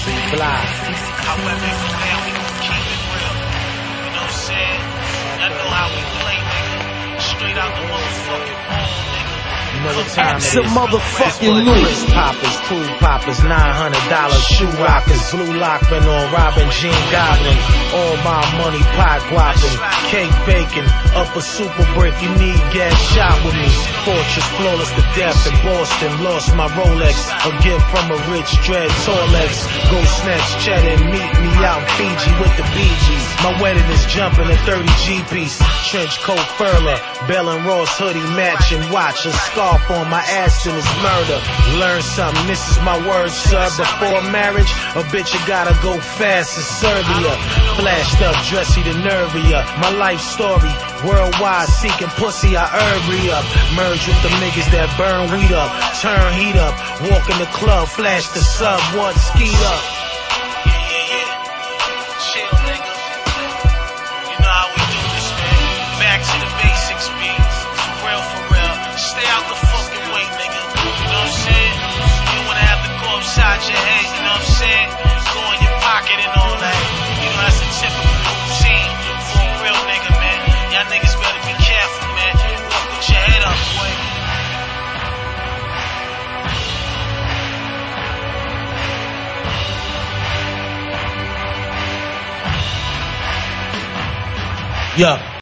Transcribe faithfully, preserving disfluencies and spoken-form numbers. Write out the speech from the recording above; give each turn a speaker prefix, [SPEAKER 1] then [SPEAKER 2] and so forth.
[SPEAKER 1] Fly.
[SPEAKER 2] However you play, we gon' keep it real. You know what I'm saying? Y'all know how we play, nigga. Straight out the motherfucking wall, nigga.
[SPEAKER 1] You know what time it is.
[SPEAKER 3] Some motherfucking
[SPEAKER 1] Chris poppers, cool poppers, nine hundred dollar shoe rockers, blue lockman on Robin Jean Goblin. All my money pot guapping, cake baking, up a super brick. You need gas shot with me. Fortress flawless to death in Boston. Lost my Rolex, a gift from a rich dread Tolex. Go snatch cheddar and meet me out in Fiji with the Bee Gees. My wedding is jumping a thirty G piece. Trench coat furler, Bell and Ross hoodie matching watch. A scarf on my ass and it's murder. Learn something, this is my word, sir. Before marriage, a bitch you gotta go fast as Serbia. Flashed up, dressy to nervia. My life story, worldwide seeking pussy, I herb re-up. Merge with the niggas that burn weed up. Turn heat up, walk in the club, flash the sub, what, ski up.
[SPEAKER 2] Yeah, yeah, yeah. Chill, nigga. You know how we do this, man. Back to the basics, B. For real, for real. Stay out the fucking way, nigga. You know what I'm saying? You don't wanna have to go upside your head, you know what I'm saying? Go in your pocket and all that. You know, that's a typical routine for a real nigga, man. Y'all niggas better be careful, man. Walk with your head up, boy.
[SPEAKER 1] Yeah.